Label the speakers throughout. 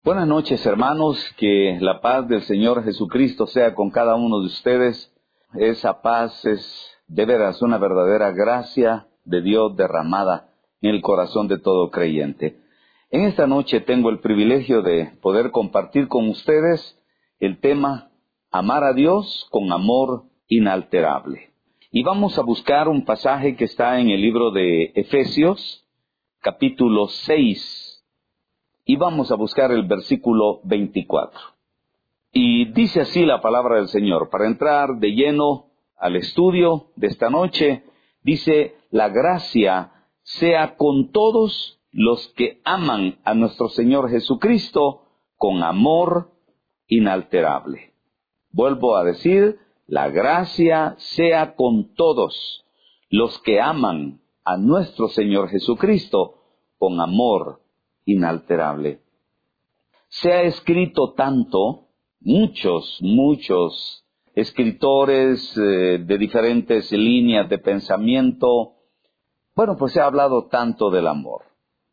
Speaker 1: Buenas noches, hermanos, que la paz del Señor Jesucristo sea con cada uno de ustedes. Esa paz es de veras una verdadera gracia de Dios derramada en el corazón de todo creyente. En esta noche tengo el privilegio de poder compartir con ustedes el tema Amar a Dios con amor inalterable. Y vamos a buscar un pasaje que está en el libro de Efesios, capítulo 6. Y vamos a buscar el versículo 24. Y dice así la palabra del Señor. Para entrar de lleno al estudio de esta noche, dice: la gracia sea con todos los que aman a nuestro Señor Jesucristo con amor inalterable. Vuelvo a decir, la gracia sea con todos los que aman a nuestro Señor Jesucristo con amor inalterable. Se ha escrito tanto, muchos escritores de diferentes líneas de pensamiento. Bueno, pues se ha hablado tanto del amor,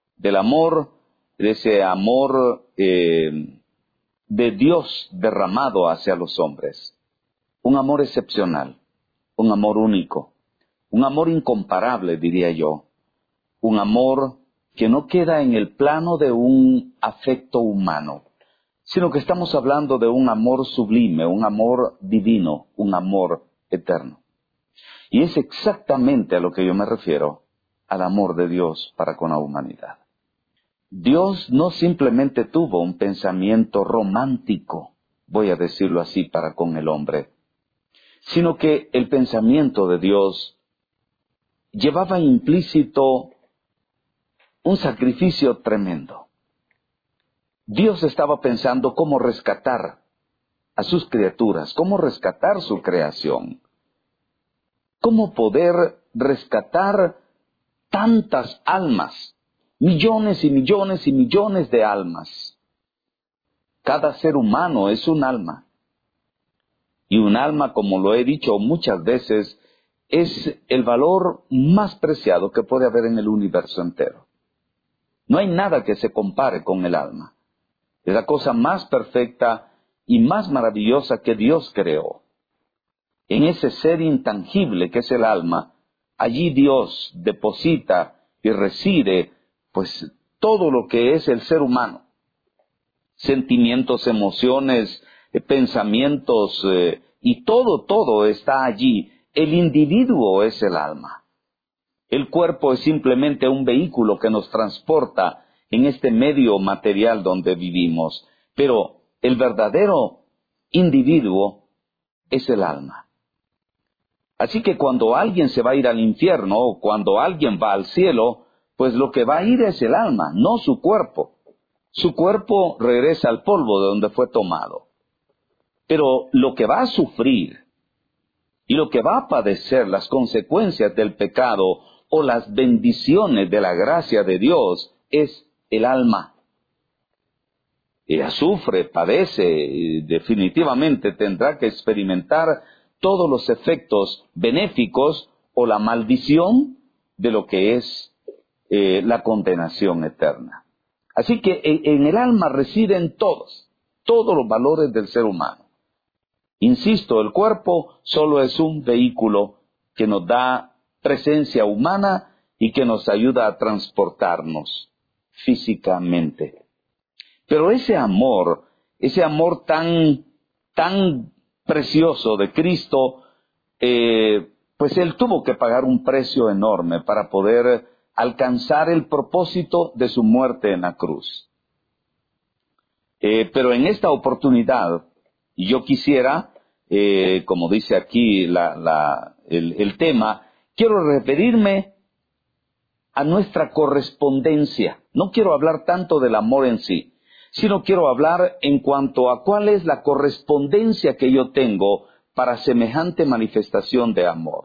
Speaker 1: de ese amor de Dios derramado hacia los hombres. Un amor excepcional, un amor único, un amor incomparable, diría yo, un amor que no queda en el plano de un afecto humano, sino que estamos hablando de un amor sublime, un amor divino, un amor eterno. Y es exactamente a lo que yo me refiero, al amor de Dios para con la humanidad. Dios no simplemente tuvo un pensamiento romántico, voy a decirlo así, para con el hombre, sino que el pensamiento de Dios llevaba implícito un sacrificio tremendo. Dios estaba pensando cómo rescatar a sus criaturas, cómo rescatar su creación, cómo poder rescatar tantas almas, millones y millones y millones de almas. Cada ser humano es un alma. Y un alma, como lo he dicho muchas veces, es el valor más preciado que puede haber en el universo entero. No hay nada que se compare con el alma. Es la cosa más perfecta y más maravillosa que Dios creó. En ese ser intangible que es el alma, allí Dios deposita y reside, pues, todo lo que es el ser humano. Sentimientos, emociones, pensamientos, y todo está allí. El individuo es el alma. El cuerpo es simplemente un vehículo que nos transporta en este medio material donde vivimos. Pero el verdadero individuo es el alma. Así que cuando alguien se va a ir al infierno o cuando alguien va al cielo, pues lo que va a ir es el alma, no su cuerpo. Su cuerpo regresa al polvo de donde fue tomado. Pero lo que va a sufrir y lo que va a padecer las consecuencias del pecado o las bendiciones de la gracia de Dios es el alma. Ella sufre, padece, y definitivamente tendrá que experimentar todos los efectos benéficos o la maldición de lo que es la condenación eterna. Así que en el alma residen todos los valores del ser humano. Insisto, el cuerpo solo es un vehículo que nos da presencia humana y que nos ayuda a transportarnos físicamente. Pero ese amor tan precioso de Cristo, pues Él tuvo que pagar un precio enorme para poder alcanzar el propósito de su muerte en la cruz. Pero en esta oportunidad, yo quisiera, como dice aquí el tema, quiero referirme a nuestra correspondencia. No quiero hablar tanto del amor en sí, sino quiero hablar en cuanto a cuál es la correspondencia que yo tengo para semejante manifestación de amor.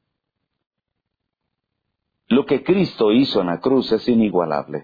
Speaker 1: Lo que Cristo hizo en la cruz es inigualable.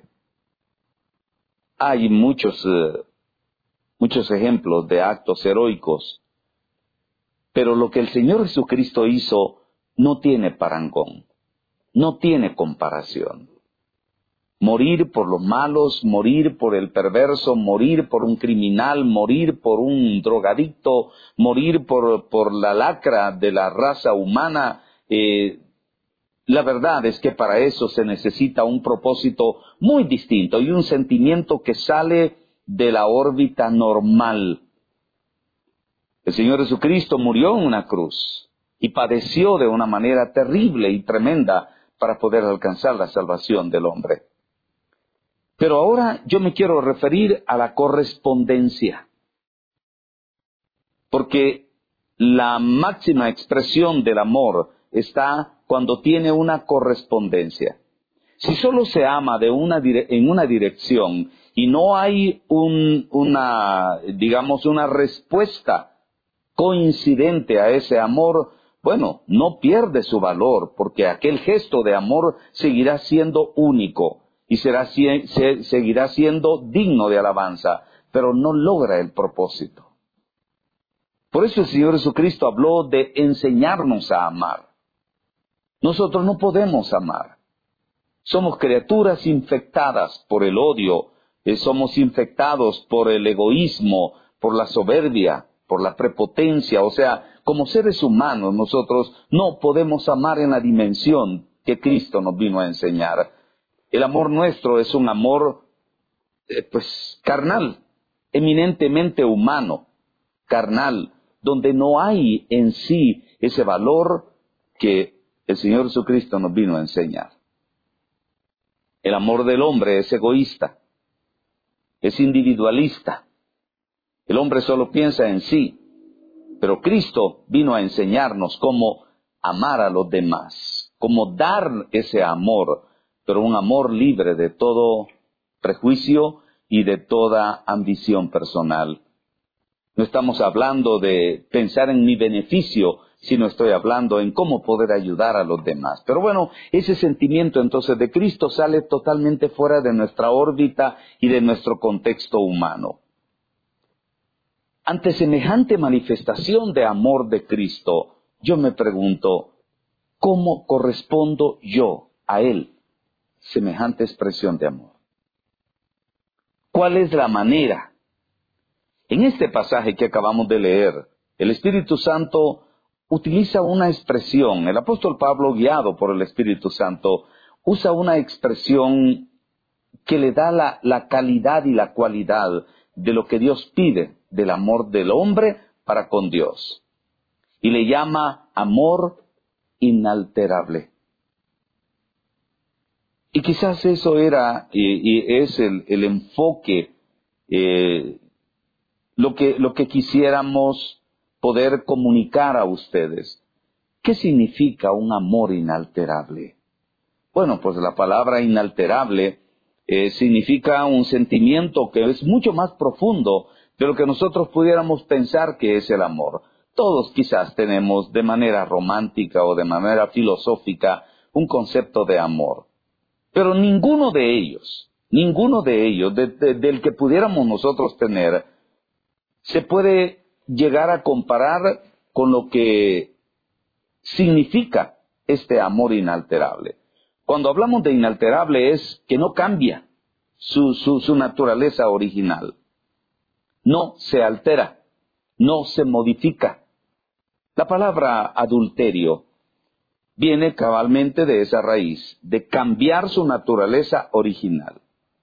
Speaker 1: Hay muchos ejemplos de actos heroicos, pero lo que el Señor Jesucristo hizo no tiene parangón, no tiene comparación. Morir por los malos, morir por el perverso, morir por un criminal, morir por un drogadicto, morir por la lacra de la raza humana. La verdad es que para eso se necesita un propósito muy distinto y un sentimiento que sale de la órbita normal. El Señor Jesucristo murió en una cruz y padeció de una manera terrible y tremenda para poder alcanzar la salvación del hombre. Pero ahora yo me quiero referir a la correspondencia, porque la máxima expresión del amor está cuando tiene una correspondencia. Si solo se ama en una dirección y no hay una respuesta coincidente a ese amor, bueno, no pierde su valor, porque aquel gesto de amor seguirá siendo único y seguirá siendo digno de alabanza, pero no logra el propósito. Por eso el Señor Jesucristo habló de enseñarnos a amar. Nosotros no podemos amar. Somos criaturas infectadas por el odio, somos infectados por el egoísmo, por la soberbia, por la prepotencia. O sea, como seres humanos nosotros no podemos amar en la dimensión que Cristo nos vino a enseñar. El amor nuestro es un amor, carnal, eminentemente humano, carnal, donde no hay en sí ese valor que el Señor Jesucristo nos vino a enseñar. El amor del hombre es egoísta, es individualista. El hombre solo piensa en sí, pero Cristo vino a enseñarnos cómo amar a los demás, cómo dar ese amor, pero un amor libre de todo prejuicio y de toda ambición personal. No estamos hablando de pensar en mi beneficio, sino estoy hablando en cómo poder ayudar a los demás. Pero bueno, ese sentimiento entonces de Cristo sale totalmente fuera de nuestra órbita y de nuestro contexto humano. Ante semejante manifestación de amor de Cristo, yo me pregunto, ¿cómo correspondo yo a Él? Semejante expresión de amor. ¿Cuál es la manera? En este pasaje que acabamos de leer, el Espíritu Santo utiliza una expresión. El apóstol Pablo, guiado por el Espíritu Santo, usa una expresión que le da la calidad y la cualidad de lo que Dios pide del amor del hombre para con Dios. Y le llama amor inalterable. Y quizás eso era y es el enfoque, lo que quisiéramos poder comunicar a ustedes. ¿Qué significa un amor inalterable? Bueno, pues la palabra inalterable significa un sentimiento que es mucho más profundo de lo que nosotros pudiéramos pensar que es el amor. Todos quizás tenemos de manera romántica o de manera filosófica un concepto de amor. Pero ninguno de ellos, del que pudiéramos nosotros tener, se puede llegar a comparar con lo que significa este amor inalterable. Cuando hablamos de inalterable es que no cambia su naturaleza original. No se altera, no se modifica. La palabra adulterio viene cabalmente de esa raíz, de cambiar su naturaleza original.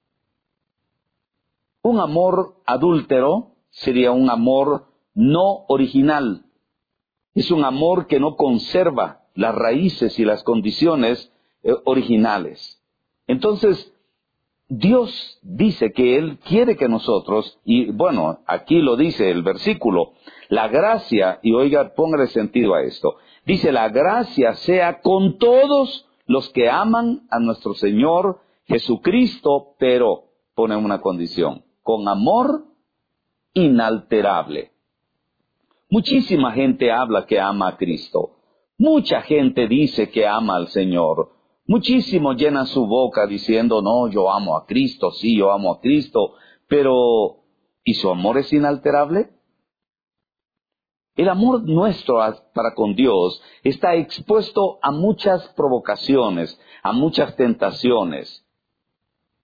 Speaker 1: Un amor adúltero sería un amor no original. Es un amor que no conserva las raíces y las condiciones originales. Entonces, Dios dice que Él quiere que nosotros, y bueno, aquí lo dice el versículo, la gracia, y oiga, póngale sentido a esto, dice la gracia sea con todos los que aman a nuestro Señor Jesucristo, pero pone una condición, con amor inalterable. Muchísima gente habla que ama a Cristo. Mucha gente dice que ama al Señor. Muchísimo llenan su boca diciendo, no, yo amo a Cristo, sí, yo amo a Cristo. Pero, ¿y su amor es inalterable? El amor nuestro para con Dios está expuesto a muchas provocaciones, a muchas tentaciones.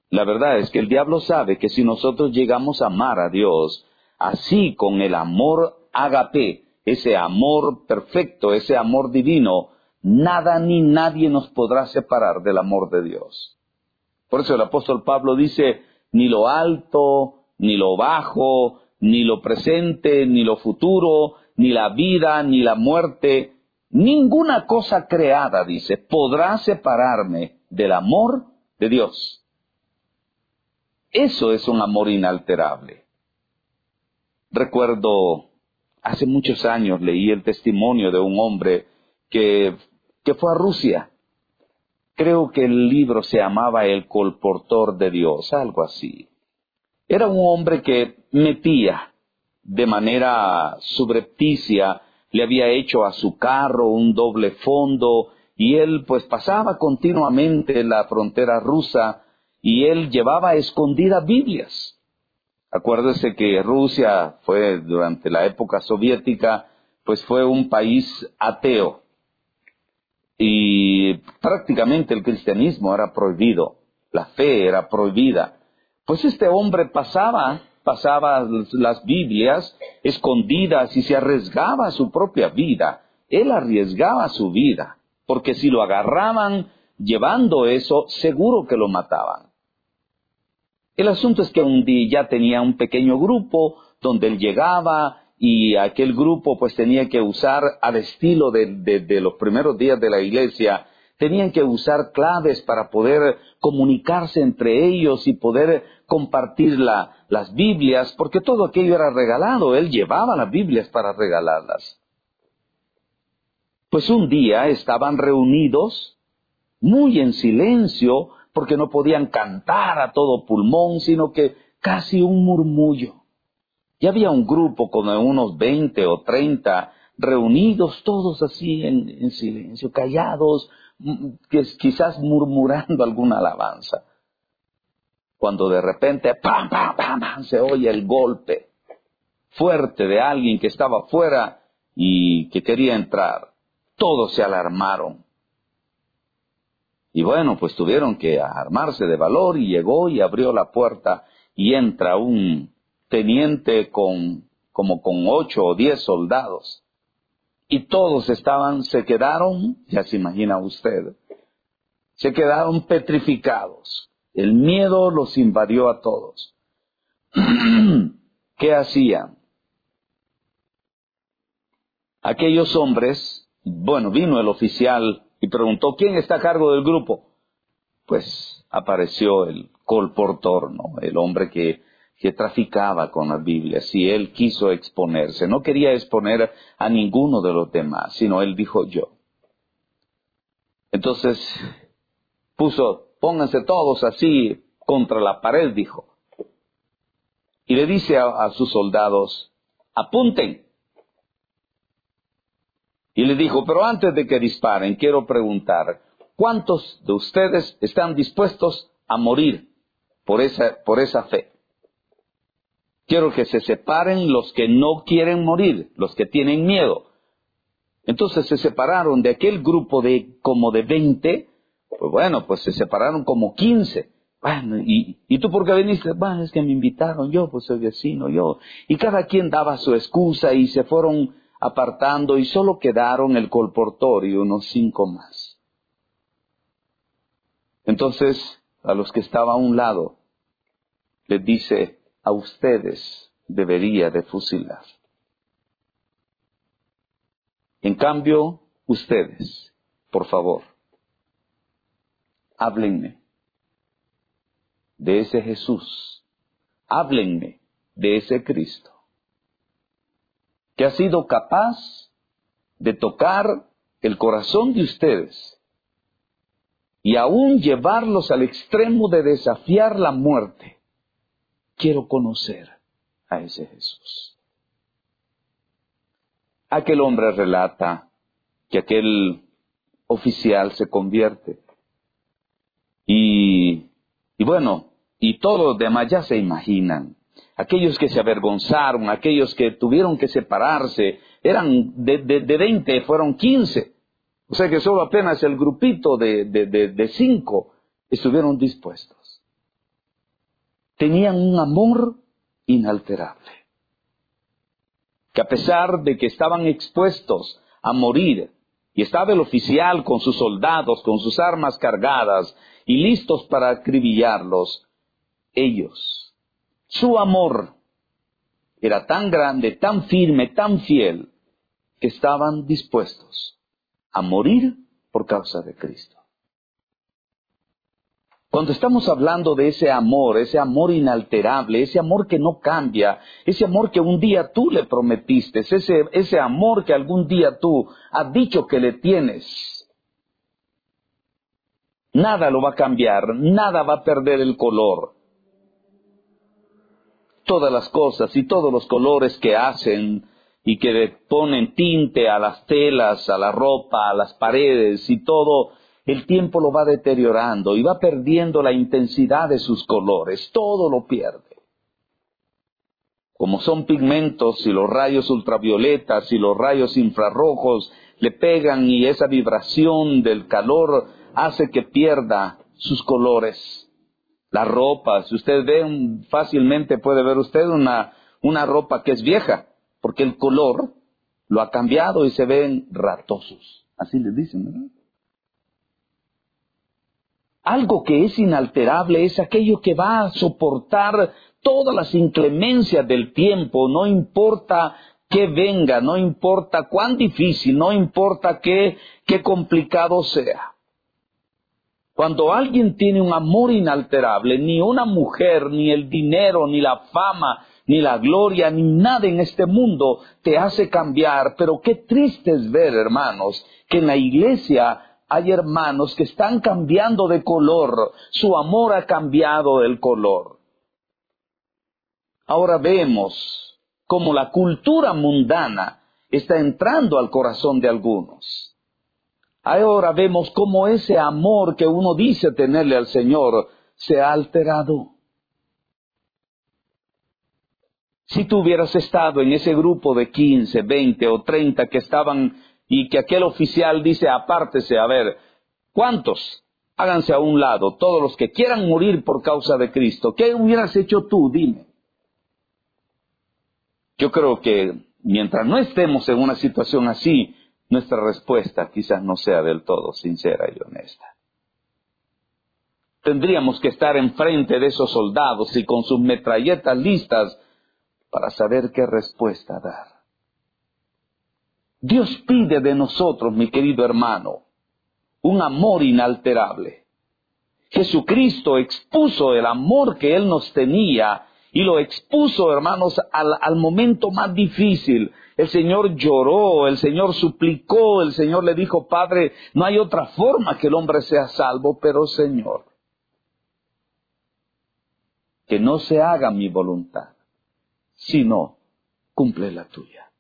Speaker 1: La verdad es que el diablo sabe que si nosotros llegamos a amar a Dios, así con el amor ágape, ese amor perfecto, ese amor divino, nada ni nadie nos podrá separar del amor de Dios. Por eso el apóstol Pablo dice, ni lo alto, ni lo bajo, ni lo presente, ni lo futuro, ni la vida, ni la muerte, ninguna cosa creada, dice, podrá separarme del amor de Dios. Eso es un amor inalterable. Recuerdo, hace muchos años leí el testimonio de un hombre que fue a Rusia. Creo que el libro se llamaba El colportor de Dios, algo así. Era un hombre que metía de manera subrepticia, le había hecho a su carro un doble fondo y él pues pasaba continuamente en la frontera rusa y él llevaba escondidas Biblias. Acuérdese que Rusia fue durante la época soviética, pues fue un país ateo. Y prácticamente el cristianismo era prohibido, la fe era prohibida. Pues este hombre pasaba las Biblias escondidas y se arriesgaba su propia vida. Él arriesgaba su vida, porque si lo agarraban llevando eso, seguro que lo mataban. El asunto es que un día ya tenía un pequeño grupo donde él llegaba y aquel grupo pues tenía que usar al estilo de los primeros días de la iglesia, tenían que usar claves para poder comunicarse entre ellos y poder compartir las Biblias, porque todo aquello era regalado, él llevaba las Biblias para regalarlas. Pues un día estaban reunidos muy en silencio, porque no podían cantar a todo pulmón, sino que casi un murmullo. Y había un grupo como de unos 20 o 30 reunidos todos así en silencio, callados, quizás murmurando alguna alabanza. Cuando de repente, ¡pam, pam, pam, pam!, se oye el golpe fuerte de alguien que estaba afuera y que quería entrar. Todos se alarmaron. Y bueno, pues tuvieron que armarse de valor y llegó y abrió la puerta y entra un teniente como con 8 o 10 soldados. Y todos se quedaron, ya se imagina usted, se quedaron petrificados. El miedo los invadió a todos. ¿Qué hacían? Aquellos hombres, bueno, vino el oficial y preguntó, ¿quién está a cargo del grupo? Pues apareció el colportor, ¿no? El hombre que traficaba con las Biblias, y él quiso exponerse. No quería exponer a ninguno de los demás, sino él dijo yo. Entonces pónganse todos así contra la pared, dijo. Y le dice a sus soldados, apunten. Y le dijo, pero antes de que disparen, quiero preguntar, ¿cuántos de ustedes están dispuestos a morir por esa fe? Quiero que se separen los que no quieren morir, los que tienen miedo. Entonces se separaron de aquel grupo como de 20, pues bueno, pues se separaron como 15. Bueno, ¿y tú por qué viniste? Bueno, es que me invitaron, yo pues soy vecino, yo. Y cada quien daba su excusa y se fueron apartando y solo quedaron el colportor y unos 5 más. Entonces, a los que estaban a un lado, les dice, a ustedes debería de fusilar. En cambio, ustedes, por favor, háblenme de ese Jesús, háblenme de ese Cristo, que ha sido capaz de tocar el corazón de ustedes y aún llevarlos al extremo de desafiar la muerte. Quiero conocer a ese Jesús. Aquel hombre relata que aquel oficial se convierte. Y bueno, y todos los demás ya se imaginan. Aquellos que se avergonzaron, aquellos que tuvieron que separarse, eran de 20, fueron 15. O sea que solo apenas el grupito de 5 estuvieron dispuestos. tenían un amor inalterable. Que a pesar de que estaban expuestos a morir, y estaba el oficial con sus soldados, con sus armas cargadas, y listos para acribillarlos, ellos, su amor era tan grande, tan firme, tan fiel, que estaban dispuestos a morir por causa de Cristo. Cuando estamos hablando de ese amor inalterable, ese amor que no cambia, ese amor que un día tú le prometiste, ese amor que algún día tú has dicho que le tienes, nada lo va a cambiar, nada va a perder el color. Todas las cosas y todos los colores que hacen y que le ponen tinte a las telas, a la ropa, a las paredes y todo, el tiempo lo va deteriorando y va perdiendo la intensidad de sus colores. Todo lo pierde. Como son pigmentos y los rayos ultravioletas y los rayos infrarrojos le pegan y esa vibración del calor hace que pierda sus colores. La ropa, si usted ve, fácilmente puede ver usted una ropa que es vieja, porque el color lo ha cambiado y se ven ratosos. Así les dicen, ¿verdad? Algo que es inalterable es aquello que va a soportar todas las inclemencias del tiempo, no importa qué venga, no importa cuán difícil, no importa qué complicado sea. Cuando alguien tiene un amor inalterable, ni una mujer, ni el dinero, ni la fama, ni la gloria, ni nada en este mundo te hace cambiar. Pero qué triste es ver, hermanos, que en la iglesia hay hermanos que están cambiando de color. Su amor ha cambiado el color. Ahora vemos cómo la cultura mundana está entrando al corazón de algunos. Ahora vemos cómo ese amor que uno dice tenerle al Señor se ha alterado. Si tú hubieras estado en ese grupo de 15, 20 o 30 que estaban y que aquel oficial dice apártese, a ver, ¿cuántos? Háganse a un lado, todos los que quieran morir por causa de Cristo. ¿Qué hubieras hecho tú? Dime. Yo creo que mientras no estemos en una situación así, nuestra respuesta quizás no sea del todo sincera y honesta. Tendríamos que estar enfrente de esos soldados y con sus metralletas listas para saber qué respuesta dar. Dios pide de nosotros, mi querido hermano, un amor inalterable. Jesucristo expuso el amor que Él nos tenía y lo expuso, hermanos, al momento más difícil. El Señor lloró, el Señor suplicó, el Señor le dijo, Padre, no hay otra forma que el hombre sea salvo, pero Señor, que no se haga mi voluntad, sino cumple la tuya.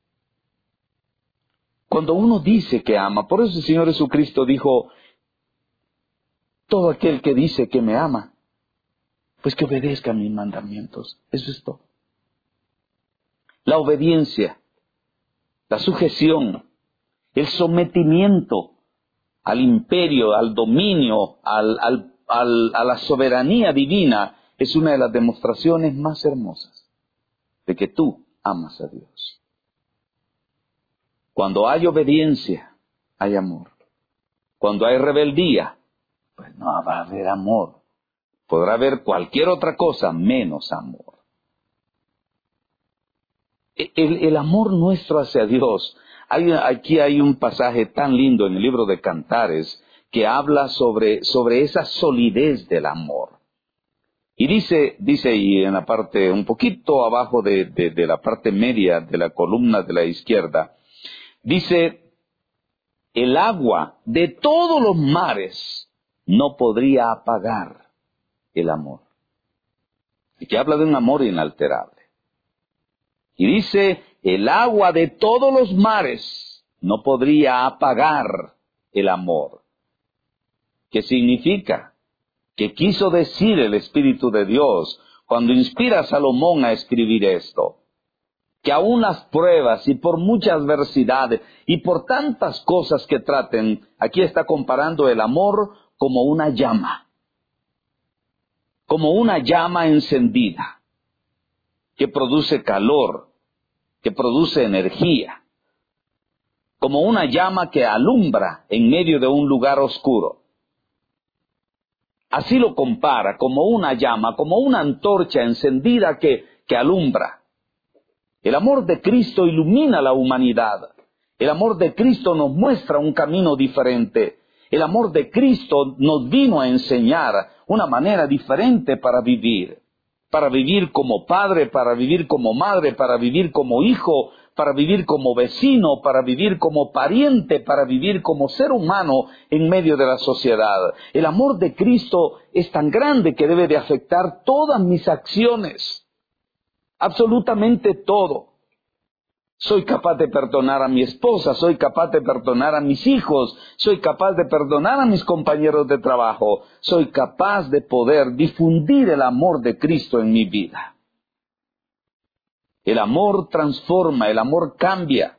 Speaker 1: Cuando uno dice que ama, por eso el Señor Jesucristo dijo, todo aquel que dice que me ama, pues que obedezca a mis mandamientos. Eso es todo. La obediencia, la sujeción, el sometimiento al imperio, al dominio, a la soberanía divina, es una de las demostraciones más hermosas de que tú amas a Dios. Cuando hay obediencia, hay amor. Cuando hay rebeldía, pues no va a haber amor. Podrá haber cualquier otra cosa menos amor. El amor nuestro hacia Dios. Aquí hay un pasaje tan lindo en el libro de Cantares que habla sobre esa solidez del amor. Y dice y en la parte, un poquito abajo de la parte media de la columna de la izquierda, dice, el agua de todos los mares no podría apagar el amor. Y que habla de un amor inalterable. Y dice, el agua de todos los mares no podría apagar el amor. ¿Qué significa? ¿Qué quiso decir el Espíritu de Dios cuando inspira a Salomón a escribir esto? Que aún las pruebas y por muchas adversidades y por tantas cosas que traten, aquí está comparando el amor como una llama. como una llama encendida, que produce calor, que produce energía, como una llama que alumbra en medio de un lugar oscuro. Así lo compara, como una llama, como una antorcha encendida que alumbra. El amor de Cristo ilumina la humanidad. El amor de Cristo nos muestra un camino diferente. El amor de Cristo nos vino a enseñar una manera diferente para vivir como padre, para vivir como madre, para vivir como hijo, para vivir como vecino, para vivir como pariente, para vivir como ser humano en medio de la sociedad. El amor de Cristo es tan grande que debe de afectar todas mis acciones, absolutamente todo. Soy capaz de perdonar a mi esposa, soy capaz de perdonar a mis hijos, soy capaz de perdonar a mis compañeros de trabajo, soy capaz de poder difundir el amor de Cristo en mi vida. El amor transforma, el amor cambia.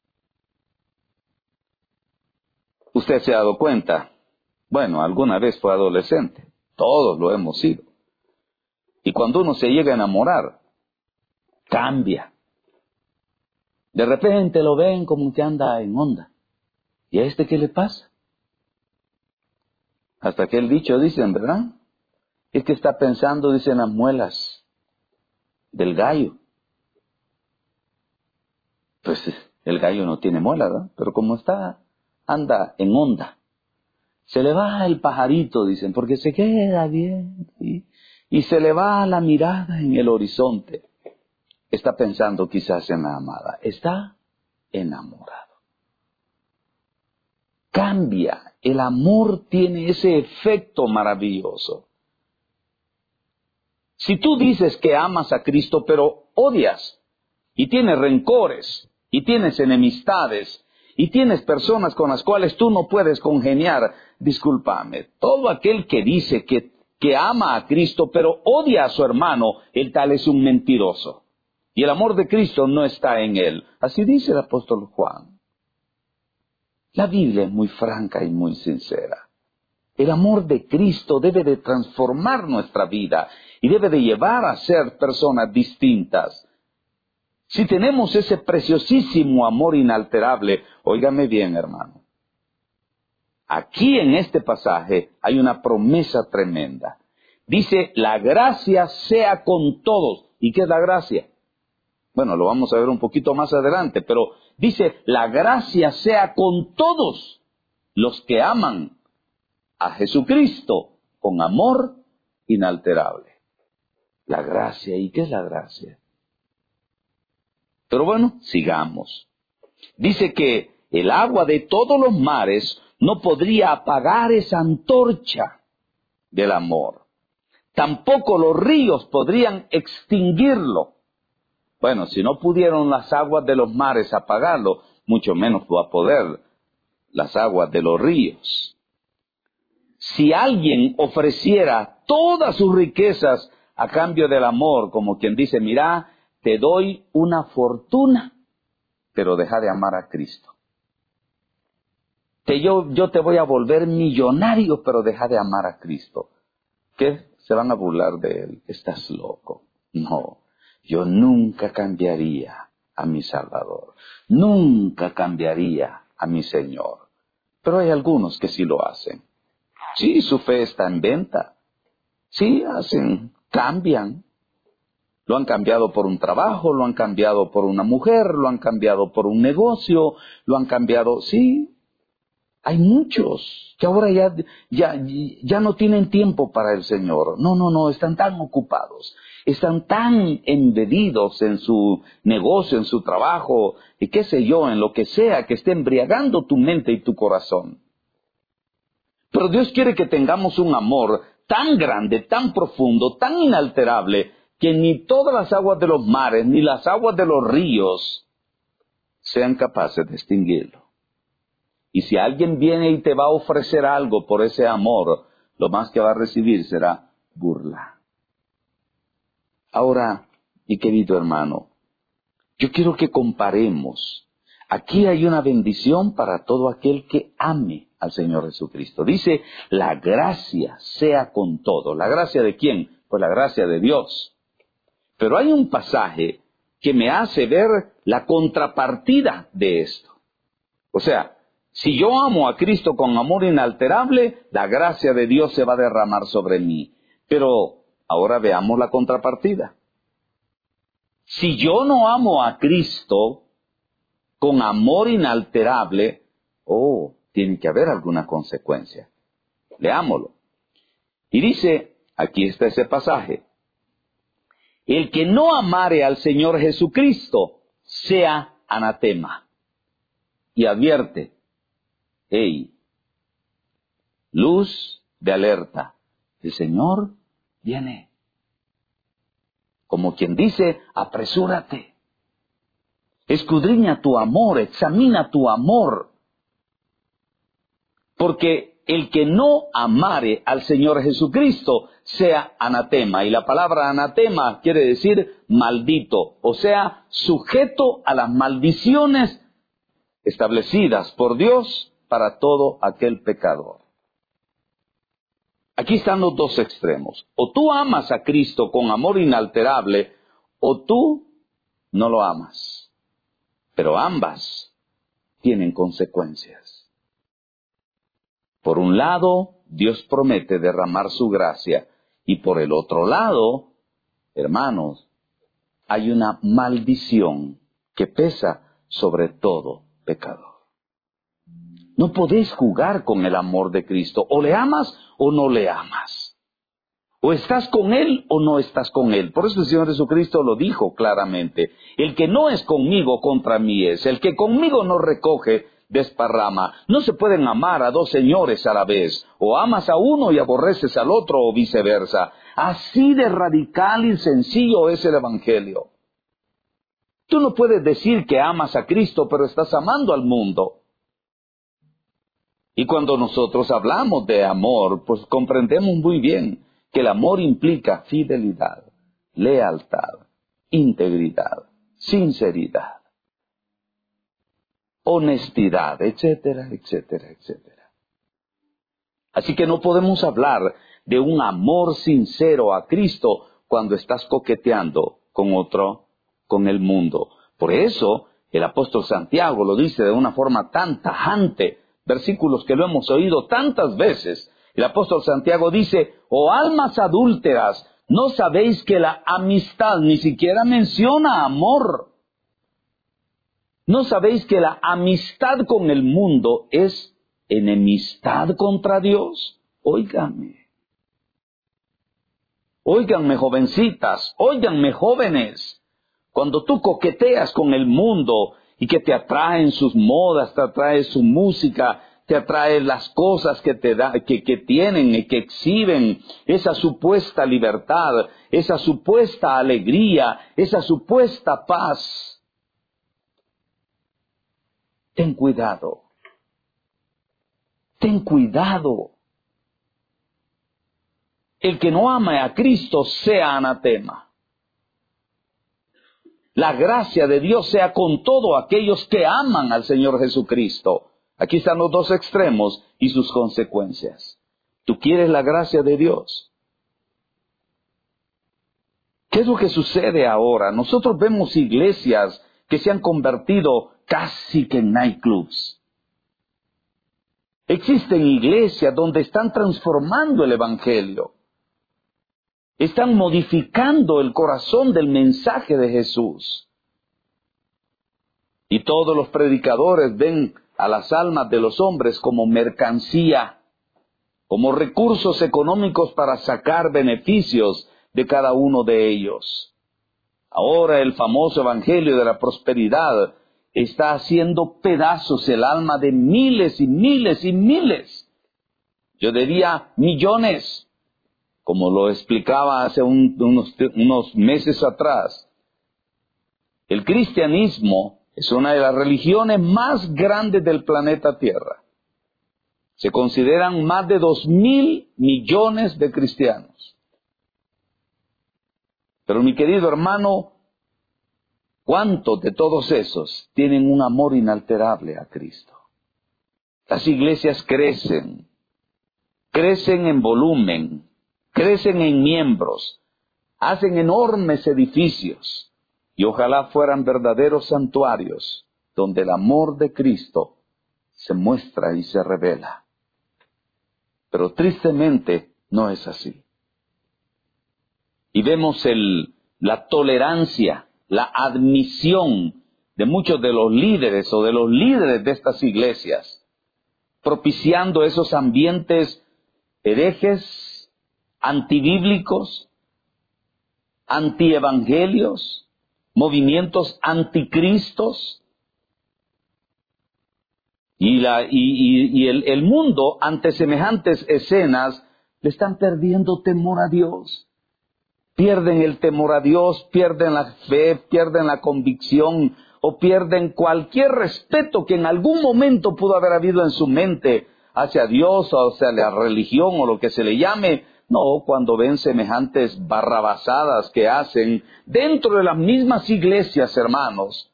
Speaker 1: Usted se ha dado cuenta, bueno, alguna vez fue adolescente, todos lo hemos sido. Y cuando uno se llega a enamorar, cambia. De repente lo ven como que anda en onda. ¿Y a este qué le pasa? Hasta aquel dicho dicen, ¿verdad? Es que está pensando, dicen, las muelas del gallo. Pues el gallo no tiene muela, ¿verdad? Pero como anda en onda. Se le va el pajarito, dicen, porque se queda bien. ¿Sí? Y se le va la mirada en el horizonte. Está pensando quizás en la amada. Está enamorado. Cambia. El amor tiene ese efecto maravilloso. Si tú dices que amas a Cristo, pero odias, y tienes rencores, y tienes enemistades, y tienes personas con las cuales tú no puedes congeniar, discúlpame, todo aquel que dice que ama a Cristo, pero odia a su hermano, el tal es un mentiroso. Y el amor de Cristo no está en él. Así dice el apóstol Juan. La Biblia es muy franca y muy sincera. El amor de Cristo debe de transformar nuestra vida y debe de llevar a ser personas distintas. Si tenemos ese preciosísimo amor inalterable, óigame bien, hermano. Aquí en este pasaje hay una promesa tremenda. Dice, la gracia sea con todos. ¿Y qué es la gracia? Bueno, lo vamos a ver un poquito más adelante, pero dice, la gracia sea con todos los que aman a Jesucristo con amor inalterable. La gracia, ¿y qué es la gracia? Pero bueno, sigamos. Dice que el agua de todos los mares no podría apagar esa antorcha del amor. Tampoco los ríos podrían extinguirlo. Bueno, si no pudieron las aguas de los mares apagarlo, mucho menos va a poder las aguas de los ríos. Si alguien ofreciera todas sus riquezas a cambio del amor, como quien dice, mira, te doy una fortuna, pero deja de amar a Cristo. Yo te voy a volver millonario, pero deja de amar a Cristo. ¿Qué? Se van a burlar de él. Estás loco. No. Yo nunca cambiaría a mi Salvador. Nunca cambiaría a mi Señor. Pero hay algunos que sí lo hacen. Sí, su fe está en venta. Sí, cambian. Lo han cambiado por un trabajo, lo han cambiado por una mujer, lo han cambiado por un negocio, lo han cambiado, sí. Hay muchos que ahora ya no tienen tiempo para el Señor. No, están tan ocupados. Están tan embedidos en su negocio, en su trabajo, y qué sé yo, en lo que sea que esté embriagando tu mente y tu corazón. Pero Dios quiere que tengamos un amor tan grande, tan profundo, tan inalterable, que ni todas las aguas de los mares, ni las aguas de los ríos sean capaces de extinguirlo. Y si alguien viene y te va a ofrecer algo por ese amor, lo más que va a recibir será burla. Ahora, mi querido hermano, yo quiero que comparemos. Aquí hay una bendición para todo aquel que ame al Señor Jesucristo. Dice, la gracia sea con todo. ¿La gracia de quién? Pues la gracia de Dios. Pero hay un pasaje que me hace ver la contrapartida de esto. O sea, si yo amo a Cristo con amor inalterable, la gracia de Dios se va a derramar sobre mí. Pero ahora veamos la contrapartida. Si yo no amo a Cristo con amor inalterable, tiene que haber alguna consecuencia. Leámoslo. Y dice, aquí está ese pasaje: el que no amare al Señor Jesucristo sea anatema. Y advierte, luz de alerta, el Señor viene. Como quien dice, apresúrate. Escudriña tu amor, examina tu amor. Porque el que no amare al Señor Jesucristo sea anatema. Y la palabra anatema quiere decir maldito, o sea, sujeto a las maldiciones establecidas por Dios para todo aquel pecador. Aquí están los dos extremos. O tú amas a Cristo con amor inalterable, o tú no lo amas. Pero ambas tienen consecuencias. Por un lado, Dios promete derramar su gracia, y por el otro lado, hermanos, hay una maldición que pesa sobre todo pecador. No podés jugar con el amor de Cristo. O le amas o no le amas. O estás con Él o no estás con Él. Por eso el Señor Jesucristo lo dijo claramente. El que no es conmigo, contra mí es. El que conmigo no recoge, desparrama. No se pueden amar a dos señores a la vez. O amas a uno y aborreces al otro, o viceversa. Así de radical y sencillo es el Evangelio. Tú no puedes decir que amas a Cristo, pero estás amando al mundo. Y cuando nosotros hablamos de amor, pues comprendemos muy bien que el amor implica fidelidad, lealtad, integridad, sinceridad, honestidad, etcétera, etcétera, etcétera. Así que no podemos hablar de un amor sincero a Cristo cuando estás coqueteando con el mundo. Por eso el apóstol Santiago lo dice de una forma tan tajante, versículos que lo hemos oído tantas veces. El apóstol Santiago dice, oh almas adúlteras, ¿no sabéis que la amistad, ni siquiera menciona amor? ¿No sabéis que la amistad con el mundo es enemistad contra Dios? Óiganme, jovencitas, óiganme, jóvenes. Cuando tú coqueteas con el mundo y que te atraen sus modas, te atrae su música, te atrae las cosas que que tienen y que exhiben, esa supuesta libertad, esa supuesta alegría, esa supuesta paz. Ten cuidado. Ten cuidado. El que no ama a Cristo sea anatema. La gracia de Dios sea con todos aquellos que aman al Señor Jesucristo. Aquí están los dos extremos y sus consecuencias. ¿Tú quieres la gracia de Dios? ¿Qué es lo que sucede ahora? Nosotros vemos iglesias que se han convertido casi que en nightclubs. Existen iglesias donde están transformando el Evangelio. Están modificando el corazón del mensaje de Jesús. Y todos los predicadores ven a las almas de los hombres como mercancía, como recursos económicos para sacar beneficios de cada uno de ellos. Ahora el famoso evangelio de la prosperidad está haciendo pedazos el alma de miles y miles y miles. Yo diría millones. Como lo explicaba hace unos meses atrás, el cristianismo es una de las religiones más grandes del planeta Tierra. Se consideran más de 2.000 millones de cristianos. Pero mi querido hermano, ¿cuántos de todos esos tienen un amor inalterable a Cristo? Las iglesias crecen en volumen, crecen en miembros, hacen enormes edificios, y ojalá fueran verdaderos santuarios, donde el amor de Cristo se muestra y se revela. Pero tristemente no es así. Y vemos la tolerancia, la admisión de muchos de los líderes o de los líderes de estas iglesias, propiciando esos ambientes herejes, antibíblicos, antievangelios, movimientos anticristos. Y el mundo, ante semejantes escenas, le están perdiendo temor a Dios. Pierden el temor a Dios, pierden la fe, pierden la convicción, o pierden cualquier respeto que en algún momento pudo haber habido en su mente hacia Dios, o hacia la religión, o lo que se le llame. No, cuando ven semejantes barrabasadas que hacen dentro de las mismas iglesias, hermanos,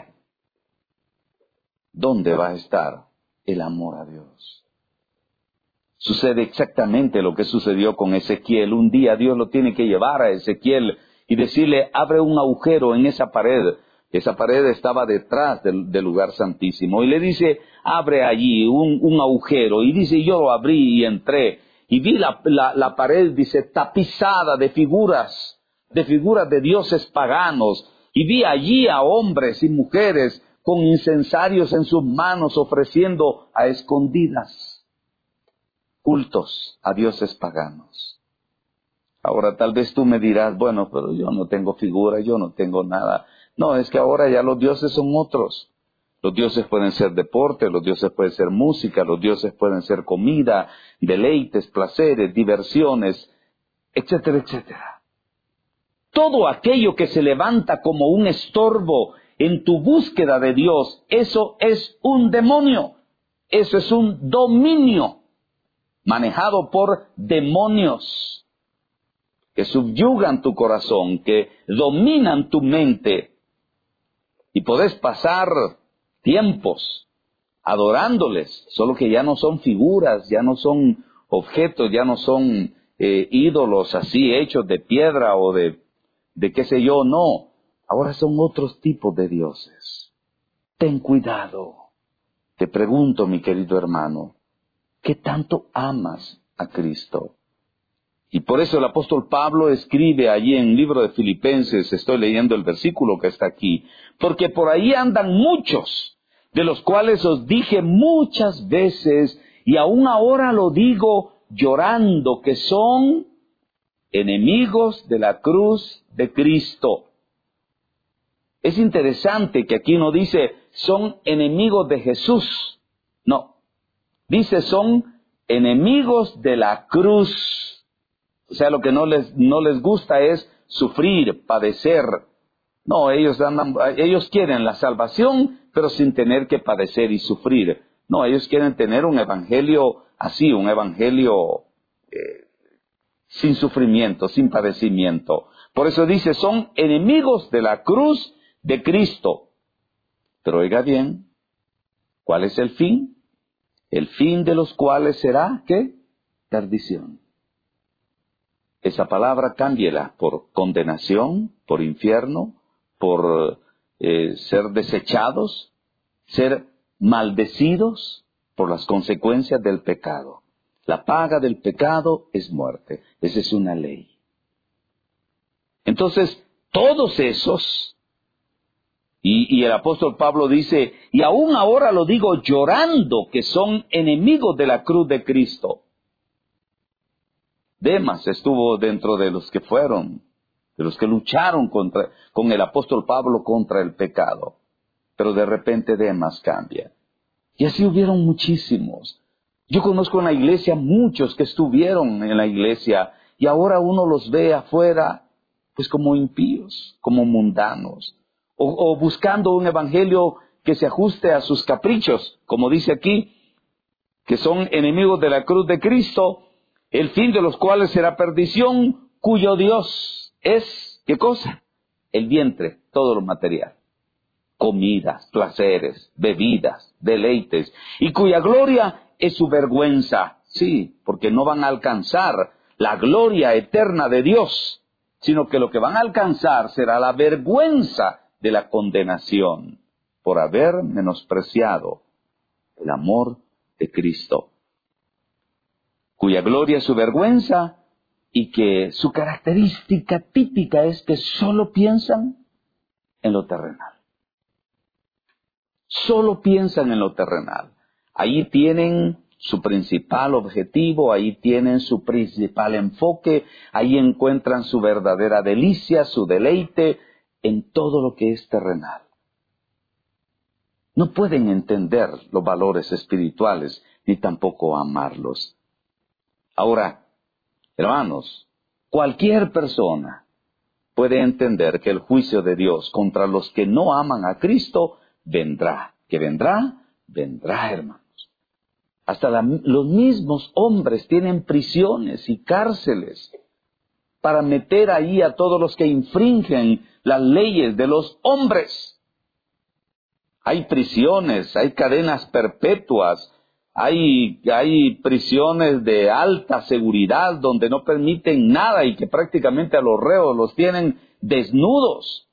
Speaker 1: ¿dónde va a estar el amor a Dios? Sucede exactamente lo que sucedió con Ezequiel. Un día Dios lo tiene que llevar a Ezequiel y decirle, abre un agujero en esa pared. Esa pared estaba detrás del lugar santísimo. Y le dice, abre allí un agujero. Y dice, yo lo abrí y entré. Y vi la pared, dice, tapizada de figuras de dioses paganos. Y vi allí a hombres y mujeres con incensarios en sus manos ofreciendo a escondidas cultos a dioses paganos. Ahora tal vez tú me dirás, bueno, pero yo no tengo figura, yo no tengo nada. No, es que ahora ya los dioses son otros. Los dioses pueden ser deporte, los dioses pueden ser música, los dioses pueden ser comida, deleites, placeres, diversiones, etcétera, etcétera. Todo aquello que se levanta como un estorbo en tu búsqueda de Dios, eso es un demonio, eso es un dominio manejado por demonios que subyugan tu corazón, que dominan tu mente, y podés pasar tiempos adorándoles, solo que ya no son figuras, ya no son objetos, ya no son ídolos así hechos de piedra o de qué sé yo, no. Ahora son otros tipos de dioses. Ten cuidado. Te pregunto, mi querido hermano, ¿qué tanto amas a Cristo? Y por eso el apóstol Pablo escribe allí en el libro de Filipenses, estoy leyendo el versículo que está aquí, porque por ahí andan muchos, de los cuales os dije muchas veces, y aún ahora lo digo llorando, que son enemigos de la cruz de Cristo. Es interesante que aquí no dice, son enemigos de Jesús. No, dice, son enemigos de la cruz. O sea, lo que no les gusta es sufrir, padecer. No, ellos quieren la salvación, pero sin tener que padecer y sufrir. No, ellos quieren tener un evangelio así, un evangelio sin sufrimiento, sin padecimiento. Por eso dice, son enemigos de la cruz de Cristo. Pero oiga bien, ¿cuál es el fin? El fin de los cuales será, ¿qué? Perdición. Esa palabra cámbiela por condenación, por infierno, por ser desechados, ser maldecidos por las consecuencias del pecado. La paga del pecado es muerte. Esa es una ley. Entonces, todos esos, y el apóstol Pablo dice, y aún ahora lo digo llorando, que son enemigos de la cruz de Cristo. Demas estuvo dentro de los que fueron, de los que lucharon con el apóstol Pablo contra el pecado. Pero de repente Demas cambia. Y así hubieron muchísimos. Yo conozco en la iglesia muchos que estuvieron en la iglesia y ahora uno los ve afuera pues como impíos, como mundanos, o buscando un evangelio que se ajuste a sus caprichos, como dice aquí, que son enemigos de la cruz de Cristo, el fin de los cuales será perdición, cuyo Dios es, ¿qué cosa? El vientre, todo lo material. Comidas, placeres, bebidas, deleites, y cuya gloria es su vergüenza. Sí, porque no van a alcanzar la gloria eterna de Dios, sino que lo que van a alcanzar será la vergüenza de la condenación por haber menospreciado el amor de Cristo, cuya gloria es su vergüenza y que su característica típica es que solo piensan en lo terrenal. Solo piensan en lo terrenal. Ahí tienen su principal objetivo, ahí tienen su principal enfoque, ahí encuentran su verdadera delicia, su deleite en todo lo que es terrenal. No pueden entender los valores espirituales ni tampoco amarlos. Ahora, hermanos, cualquier persona puede entender que el juicio de Dios contra los que no aman a Cristo vendrá. ¿Que vendrá? Vendrá, hermanos. Hasta los mismos hombres tienen prisiones y cárceles para meter ahí a todos los que infringen las leyes de los hombres. Hay prisiones, hay cadenas perpetuas, hay prisiones de alta seguridad donde no permiten nada y que prácticamente a los reos los tienen desnudos.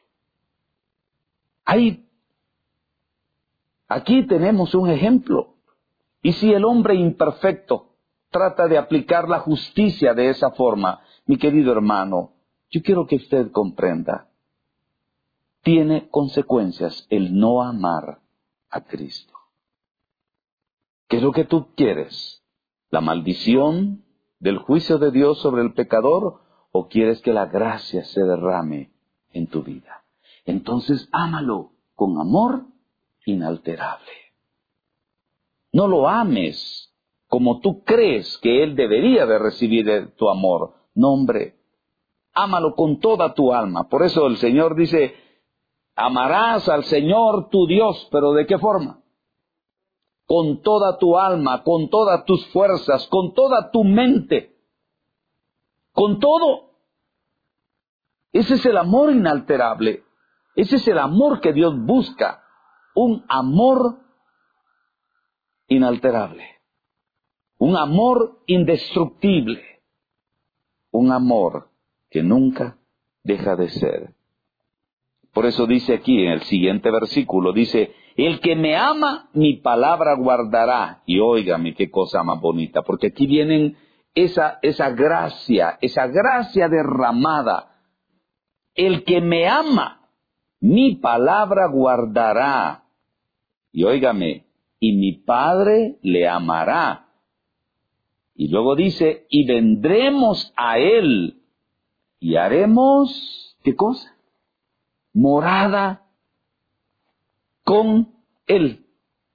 Speaker 1: Aquí tenemos un ejemplo. Y si el hombre imperfecto trata de aplicar la justicia de esa forma, mi querido hermano, yo quiero que usted comprenda, tiene consecuencias el no amar a Cristo. ¿Qué es lo que tú quieres? ¿La maldición del juicio de Dios sobre el pecador o quieres que la gracia se derrame en tu vida? Entonces ámalo con amor inalterable. No lo ames como tú crees que Él debería de recibir tu amor. No, hombre, ámalo con toda tu alma. Por eso el Señor dice, amarás al Señor tu Dios, pero ¿de qué forma? Con toda tu alma, con todas tus fuerzas, con toda tu mente, con todo. Ese es el amor inalterable. Ese es el amor que Dios busca. Un amor inalterable. Un amor indestructible. Un amor que nunca deja de ser. Por eso dice aquí en el siguiente versículo, dice, el que me ama, mi palabra guardará. Y óigame qué cosa más bonita, porque aquí vienen esa gracia derramada. El que me ama, mi palabra guardará. Y óigame, y mi Padre le amará. Y luego dice, y vendremos a Él, y haremos, ¿qué cosa? Morada con Él.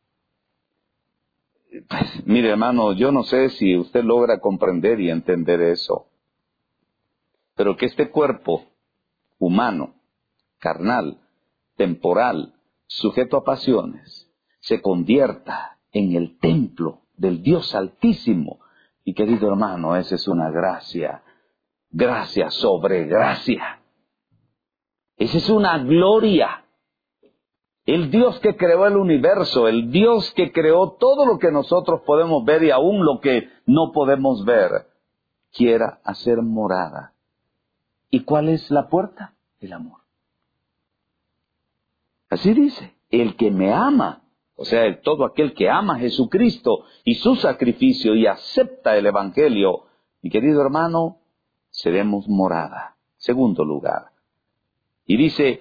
Speaker 1: Pues, mire, hermano, yo no sé si usted logra comprender y entender eso, pero que este cuerpo humano, carnal, temporal, sujeto a pasiones, se convierta en el templo del Dios Altísimo. Y querido hermano, esa es una gracia, gracia sobre gracia. Esa es una gloria. El Dios que creó el universo, el Dios que creó todo lo que nosotros podemos ver y aún lo que no podemos ver, quiera hacer morada. ¿Y cuál es la puerta? El amor. Así dice, el que me ama, o sea, todo aquel que ama a Jesucristo y su sacrificio y acepta el Evangelio, mi querido hermano, seremos morada. Segundo lugar. Y dice,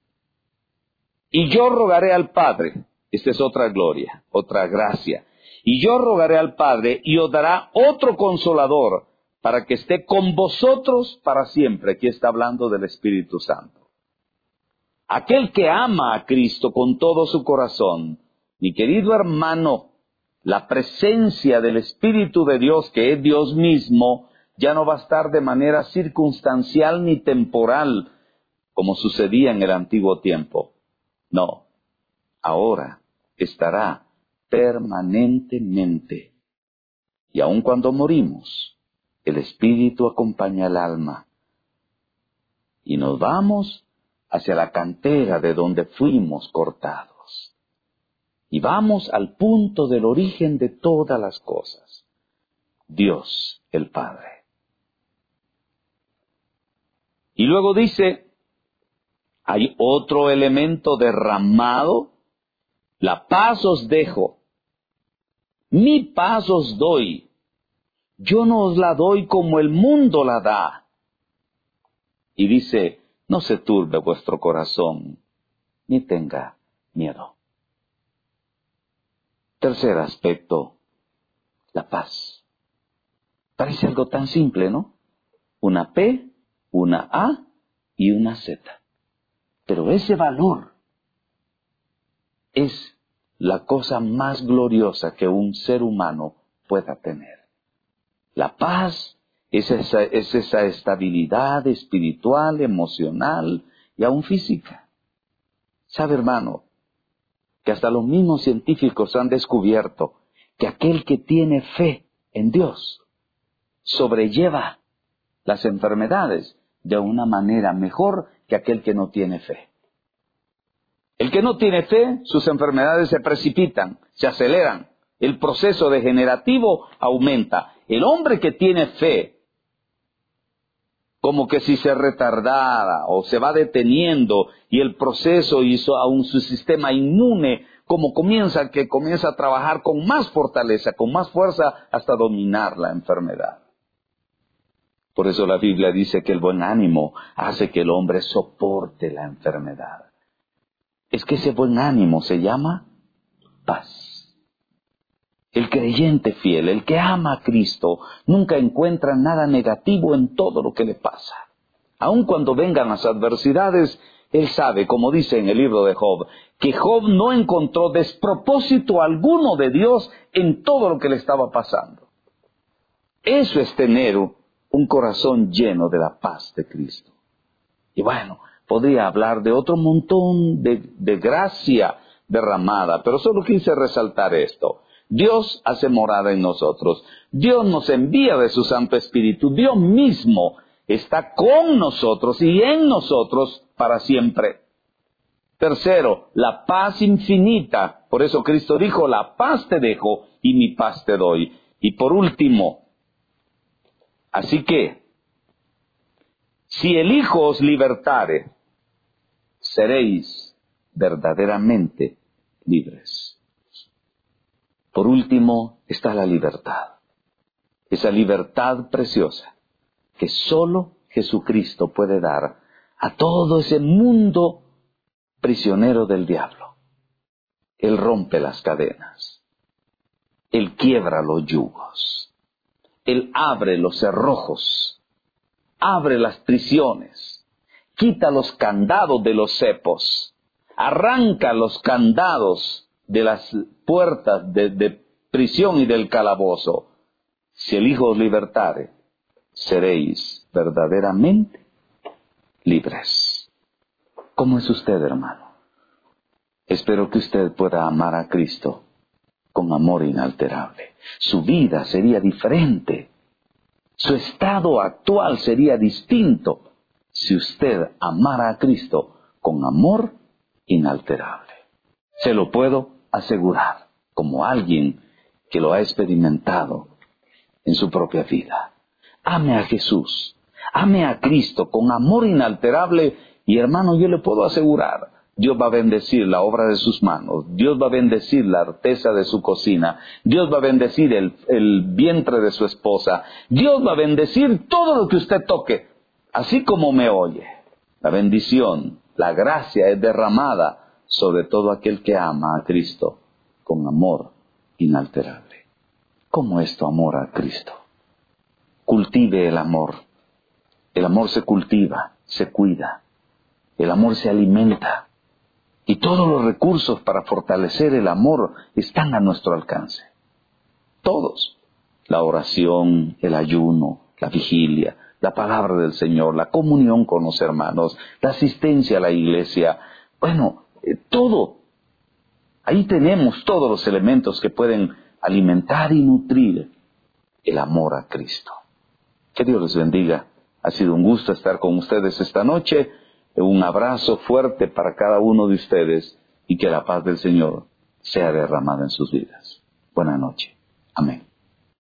Speaker 1: y yo rogaré al Padre, esta es otra gloria, otra gracia, y yo rogaré al Padre y os dará otro consolador para que esté con vosotros para siempre. Aquí está hablando del Espíritu Santo. Aquel que ama a Cristo con todo su corazón, mi querido hermano, la presencia del Espíritu de Dios, que es Dios mismo, ya no va a estar de manera circunstancial ni temporal, como sucedía en el antiguo tiempo. No, ahora estará permanentemente. Y aun cuando morimos, el Espíritu acompaña al alma. Y nos vamos hacia la cantera de donde fuimos cortados. Y vamos al punto del origen de todas las cosas. Dios, el Padre. Y luego dice, hay otro elemento derramado, la paz os dejo, mi paz os doy, yo no os la doy como el mundo la da. Y dice, no se turbe vuestro corazón, ni tenga miedo. Tercer aspecto, la paz. Parece algo tan simple, ¿no? Una P, una A y una Z. Pero ese valor es la cosa más gloriosa que un ser humano pueda tener. La paz es esa estabilidad espiritual, emocional y aún física. ¿Sabe, hermano? Que hasta los mismos científicos han descubierto que aquel que tiene fe en Dios sobrelleva las enfermedades de una manera mejor que aquel que no tiene fe. El que no tiene fe, sus enfermedades se precipitan, se aceleran, el proceso degenerativo aumenta. El hombre que tiene fe, como que si se retardara o se va deteniendo y el proceso hizo aún su sistema inmune, como comienza a trabajar con más fortaleza, con más fuerza hasta dominar la enfermedad. Por eso la Biblia dice que el buen ánimo hace que el hombre soporte la enfermedad. Es que ese buen ánimo se llama paz. El creyente fiel, el que ama a Cristo, nunca encuentra nada negativo en todo lo que le pasa. Aun cuando vengan las adversidades, él sabe, como dice en el libro de Job, que Job no encontró despropósito alguno de Dios en todo lo que le estaba pasando. Eso es tener un corazón lleno de la paz de Cristo. Y bueno, podría hablar de otro montón de gracia derramada, pero solo quise resaltar esto. Dios hace morada en nosotros. Dios nos envía de su Santo Espíritu. Dios mismo está con nosotros y en nosotros para siempre. Tercero, la paz infinita. Por eso Cristo dijo, la paz te dejo y mi paz te doy. Y por último, así que, si el Hijo os libertare, seréis verdaderamente libres. Por último está la libertad. Esa libertad preciosa que solo Jesucristo puede dar a todo ese mundo prisionero del diablo. Él rompe las cadenas. Él quiebra los yugos. Él abre los cerrojos. Abre las prisiones. Quita los candados de los cepos. Arranca los candados de las puertas de prisión y del calabozo. Si el Hijo os libertare, seréis verdaderamente libres. ¿Cómo es usted, hermano? Espero que usted pueda amar a Cristo con amor inalterable. Su vida sería diferente. Su estado actual sería distinto si usted amara a Cristo con amor inalterable. Se lo puedo asegurar, como alguien que lo ha experimentado en su propia vida. Ame a Jesús, ame a Cristo con amor inalterable y, hermano, yo le puedo asegurar, Dios va a bendecir la obra de sus manos, Dios va a bendecir la arteza de su cocina, Dios va a bendecir el vientre de su esposa, Dios va a bendecir todo lo que usted toque, así como me oye. La bendición, la gracia es derramada sobre todo aquel que ama a Cristo con amor inalterable. ¿Cómo es tu amor a Cristo? Cultive el amor. El amor se cultiva, se cuida. El amor se alimenta. Y todos los recursos para fortalecer el amor están a nuestro alcance. Todos. La oración, el ayuno, la vigilia, la palabra del Señor, la comunión con los hermanos, la asistencia a la iglesia. Bueno, todo. Ahí tenemos todos los elementos que pueden alimentar y nutrir el amor a Cristo. Que Dios les bendiga. Ha sido un gusto estar con ustedes esta noche. Un abrazo fuerte para cada uno de ustedes y que la paz del Señor sea derramada en sus vidas. Buenas noches. Amén.